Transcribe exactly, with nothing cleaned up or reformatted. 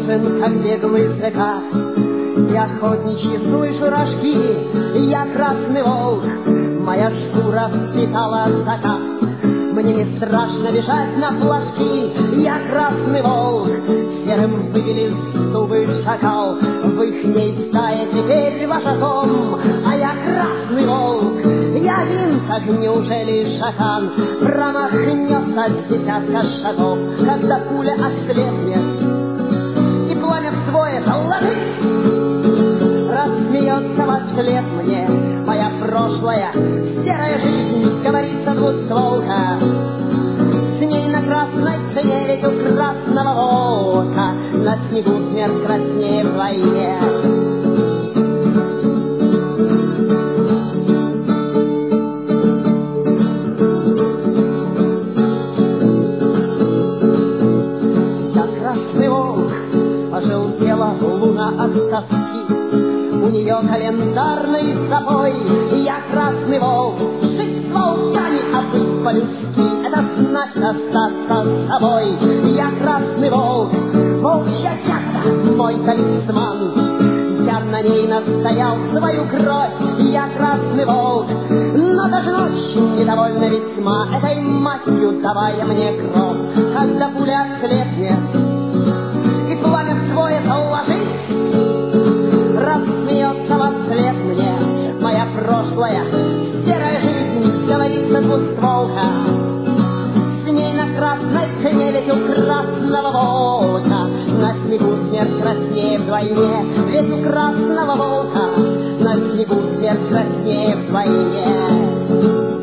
нужен, как беглый закат. И охотничьи слышу рожки, я красный волк, моя шкура впитала закат. Мне не страшно бежать на флажки, я красный волк, серым вывели зубы шакал. В ихней стае теперь вожаком, а я красный волк, я один, так неужели шахан промахнется с десятка шагов, когда пуля ослепнет и пламя вдвое заложить? Рассмеется во след мне моя прошлая серая жизнь, говорится двустволка. С ней на красной цене, ведь у красного волка на снегу смерть краснее вдвойне. Я красный волк, пожелтела луна от тоски, у нее календарный собой. Я красный волк, жить с волками, а быть по-людски — это значит остаться с собой. Я красный волк, волчья ягода, мой талисман, я на ней настоял свою кровь. Я красный волк, но даже ночь недовольна весьма этой матью, давая мне кровь. Когда пуля ослепнет и пламя свое заложить, рассмеется во след мне моя прошлая серая жизнь, говорится двустволка. С ней на красной цене, ведь у красного волка на снегу смерть краснее вдвойне. Ведь у красного волка на снегу смерть краснее вдвойне.